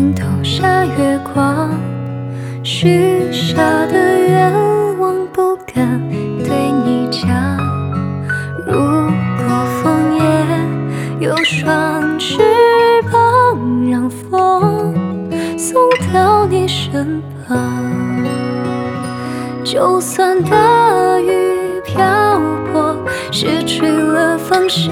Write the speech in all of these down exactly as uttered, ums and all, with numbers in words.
影投下月光，许下的愿望不敢对你讲。如果枫叶有双翅膀，让风送到你身旁。就算大雨瓢泼，失去了方向，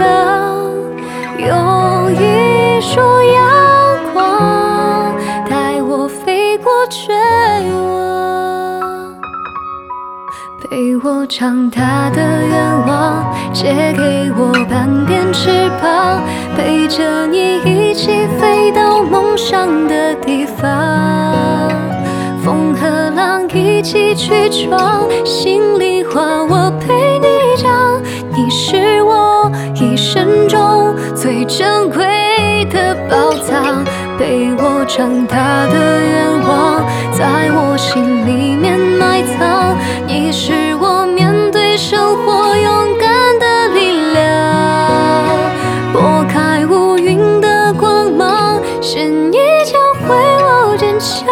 有一束阳光带我飞过绝望。陪我长大的愿望，借给我半边翅膀，陪着你一起飞到梦想的地方。风和浪一起去闯，心里话我陪你讲。你是我一生中最珍贵的宝藏，陪我长大的愿望，在我心里面埋藏。你是我面对生活勇敢的力量，拨开乌云的光芒，是你教会我坚强。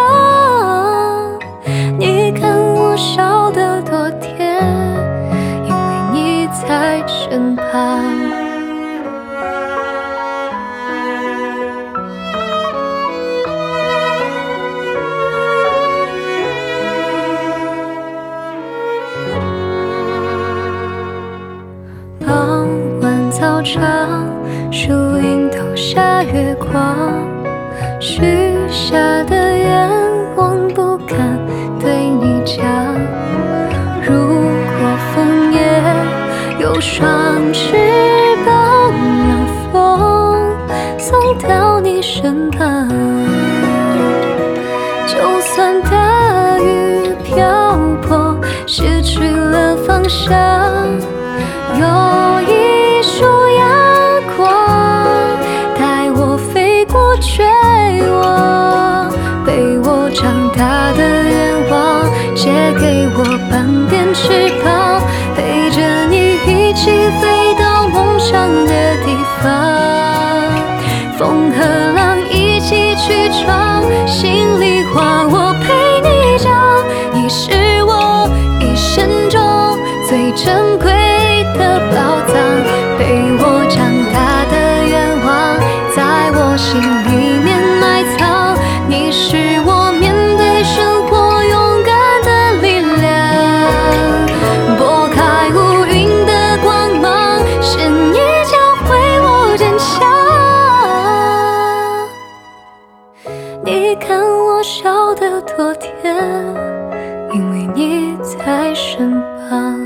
你看我笑得多甜，因为你在身旁。傍晚操场，树影投下月光，许下的愿望不敢对你讲。如果枫叶有双翅膀，让风送到你身旁。就算大雨瓢泼，失去了方向，有一束阳光带我飞过绝望。陪我长大的愿望，借给我半边翅膀，陪着你一起飞到梦想的地方。风和浪一起去闯，心里话我陪你讲。你是我一生中最珍贵的宝藏，陪我长大的愿望，在我心里面埋藏。你是我面对生活勇敢的力量，拨开乌云的光芒，是你教会我坚强。你看我笑得多甜，因为你在身旁。